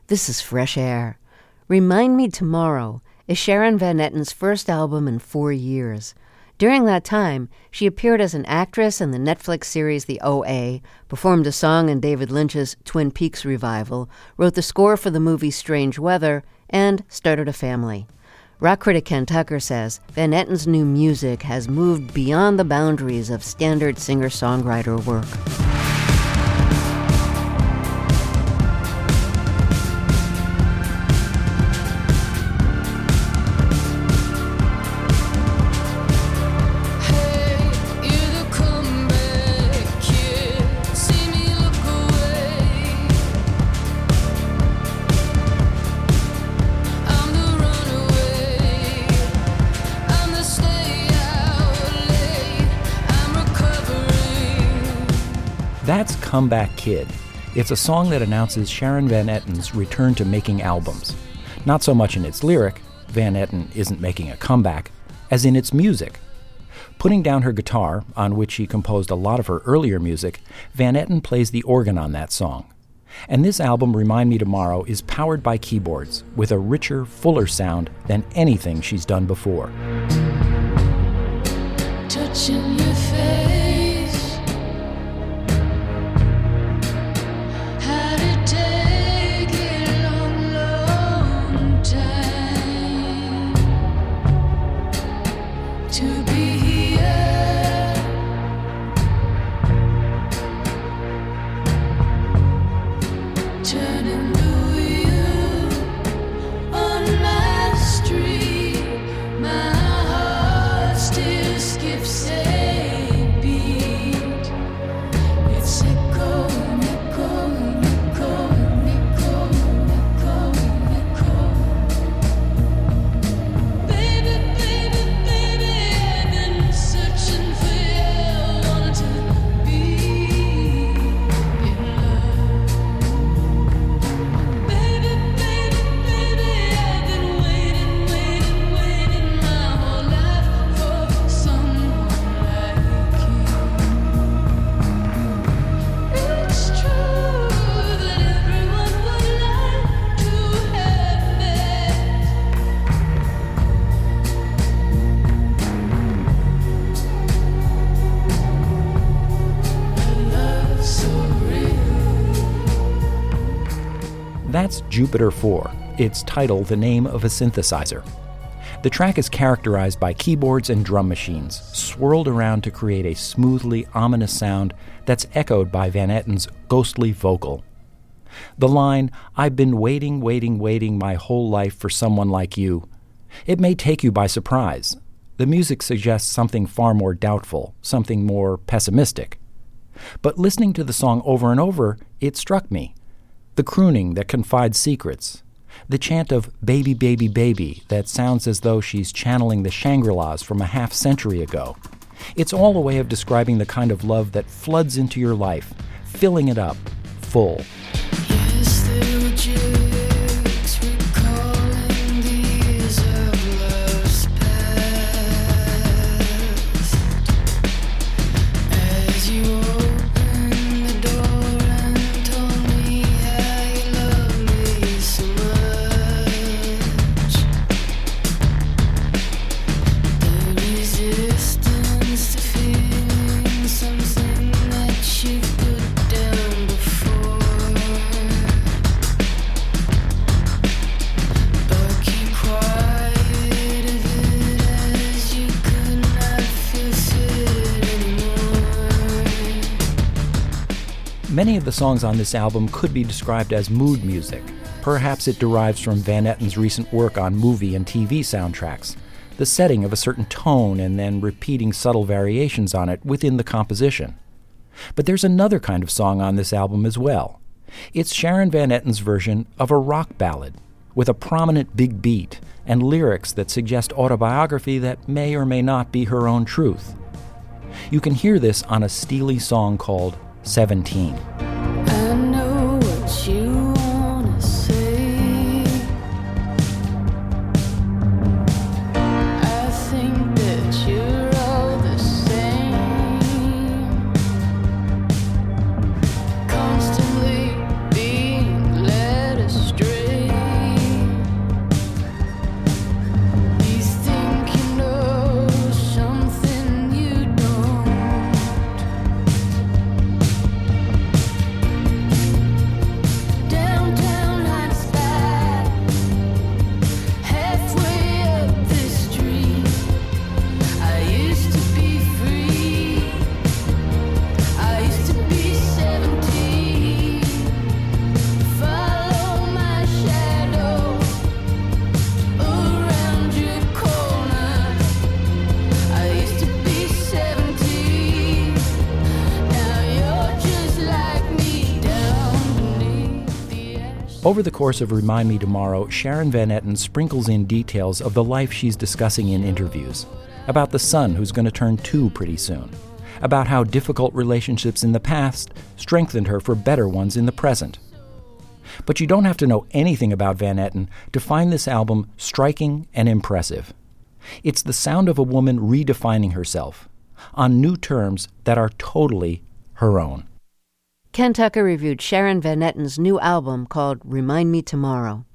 This is Fresh Air. Remind Me Tomorrow is Sharon Van Etten's first album in 4 years. During that time, she appeared as an actress in the Netflix series The OA, performed a song in David Lynch's Twin Peaks revival, wrote the score for the movie Strange Weather, and started a family. Rock critic Ken Tucker says Van Etten's new music has moved beyond the boundaries of standard singer-songwriter work. That's Comeback Kid. It's a song that announces Sharon Van Etten's return to making albums. Not so much in its lyric, Van Etten isn't making a comeback, as in its music. Putting down her guitar, on which she composed a lot of her earlier music, Van Etten plays the organ on that song. And this album, Remind Me Tomorrow, is powered by keyboards, with a richer, fuller sound than anything she's done before. Touching your face. That's Jupiter 4, its title the name of a synthesizer. The track is characterized by keyboards and drum machines, swirled around to create a smoothly ominous sound that's echoed by Van Etten's ghostly vocal. The line, "I've been waiting my whole life for someone like you," it may take you by surprise. The music suggests something far more doubtful, something more pessimistic. But listening to the song over and over, it struck me. The crooning that confides secrets. The chant of "baby, baby, baby" that sounds as though she's channeling the Shangri-Las from a half-century ago. It's all a way of describing the kind of love that floods into your life, filling it up, full. Yes, there were jokes recalling the years of love's past. As you opened the door and told me how you love me so much, the resistance to feeling something that you put down before. But keep quiet of it as you could not face it anymore. Many of the songs on this album could be described as mood music. Perhaps it derives from Van Etten's recent work on movie and TV soundtracks, the setting of a certain tone and then repeating subtle variations on it within the composition. But there's another kind of song on this album as well. It's Sharon Van Etten's version of a rock ballad, with a prominent big beat and lyrics that suggest autobiography that may or may not be her own truth. You can hear this on a steely song called 17. I know what you wanna say. I think that you're all the same. Constantly being led astray. Over the course of Remind Me Tomorrow, Sharon Van Etten sprinkles in details of the life she's discussing in interviews, about the son who's going to turn 2 pretty soon, about how difficult relationships in the past strengthened her for better ones in the present. But you don't have to know anything about Van Etten to find this album striking and impressive. It's the sound of a woman redefining herself on new terms that are totally her own. Ken Tucker reviewed Sharon Van Etten's new album called Remind Me Tomorrow.